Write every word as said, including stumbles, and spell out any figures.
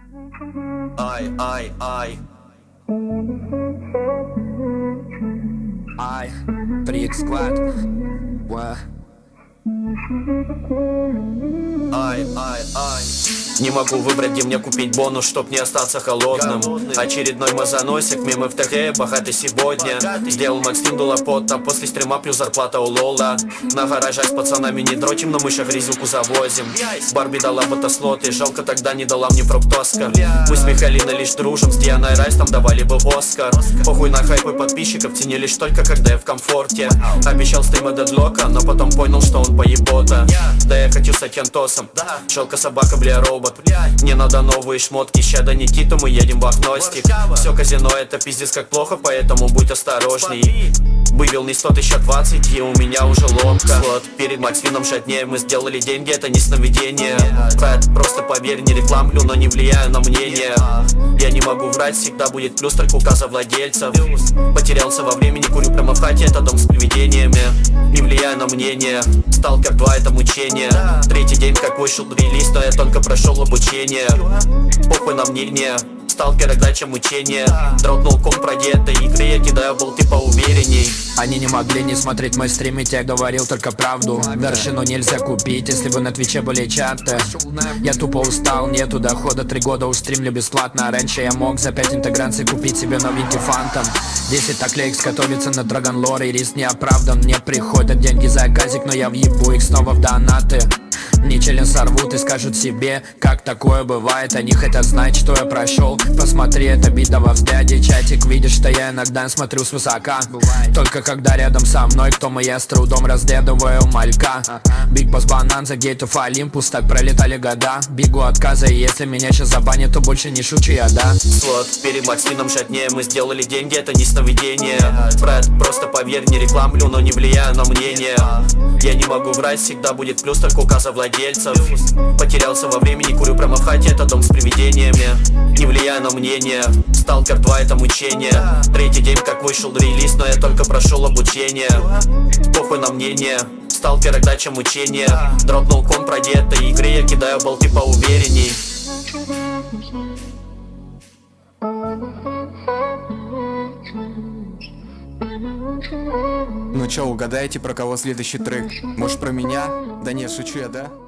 Ай, ай, ай. Ай, три икс Squad. Уа. Ай, ай, ай. Не могу выбрать, где мне купить бонус, чтоб не остаться холодным. Очередной мазоносик, мимо в ТГ, богатый сегодня. Сделал Максим Дулапот, а после стрима плюс зарплата у Лола. На гаражах с пацанами не дрочим, но мы ща грязюку завозим. Барби дала ботослот, и жалко тогда не дала мне фруктоскар. Мы с Михалиной лишь дружим, с Дианой Райс там давали бы Оскар. Похуй на хайпы подписчиков, цени лишь только когда я в комфорте. Обещал стрима дедлока, но потом понял, что он поебота. Да я хочу стать янтосом, челка собака, бля, робот. Мне надо новые шмотки, ща до Никиту мы едем в агностик. Все казино это пиздец как плохо, поэтому будь осторожней. Вывел не сто тысяч, а двадцать, и у меня уже ломка. Вот, перед Максвином шатнее мы сделали деньги, это не сновидение. Брат, просто поверь, не рекламлю, но не влияю на мнение. Я не могу врать, всегда будет плюс, только указа владельцев. Потерялся во времени, курю прямо в хате, это дом с привидениями. Не влияю на мнение, Сталкер два это мучение. Третий день как вышел релиз, но я только прошел обучение. Похуй на мнение, Сталкера дача мучения. Дропнул комп про диеты игры, я кидаю болты поуверенней. Они не могли не смотреть мой стрим, ведь я говорил только правду. Вершину нельзя купить, если бы на Твиче были чаты. Я тупо устал, нету дохода, три года устримлю бесплатно. Раньше я мог за пять интеграций купить себе новенький фантом. Десять наклеек готовится на Драгонлор, и риск не оправдан. Мне приходят деньги за газик, но я въебу их снова в донаты. Мне челлендж сорвут и скажут себе, как такое бывает. Они хотят знать, что я прошел. Посмотри, это бита во взгляде. Чатик, видишь, что я иногда смотрю свысока. Только когда рядом со мной, кто мы, я с трудом разглядываю малька. Биг Босс Банан за гейтов Олимпус, так пролетали года. Бегу отказа, и если меня сейчас забанят, то больше не шучу я, да. Вот, перед Максином шатнее мы сделали деньги, это не сновидение. Брат, просто поверь, не рекламлю, но не влияю на мнение. Я не могу врать, всегда будет плюс, только указа владельцев. Потерялся во времени, курю прямо в хате, это дом с привидениями. Не влияю на мнение, Сталкер два это мучение. Третий день как вышел релиз, но я только прошел обучение. Похуй на мнение, Сталкера дача мучения. Дропнул комп про диеты игры, я кидаю болты поуверенней. Ну чё, угадайте, про кого следующий трек? Может, про меня? Да нет, шучу я, да?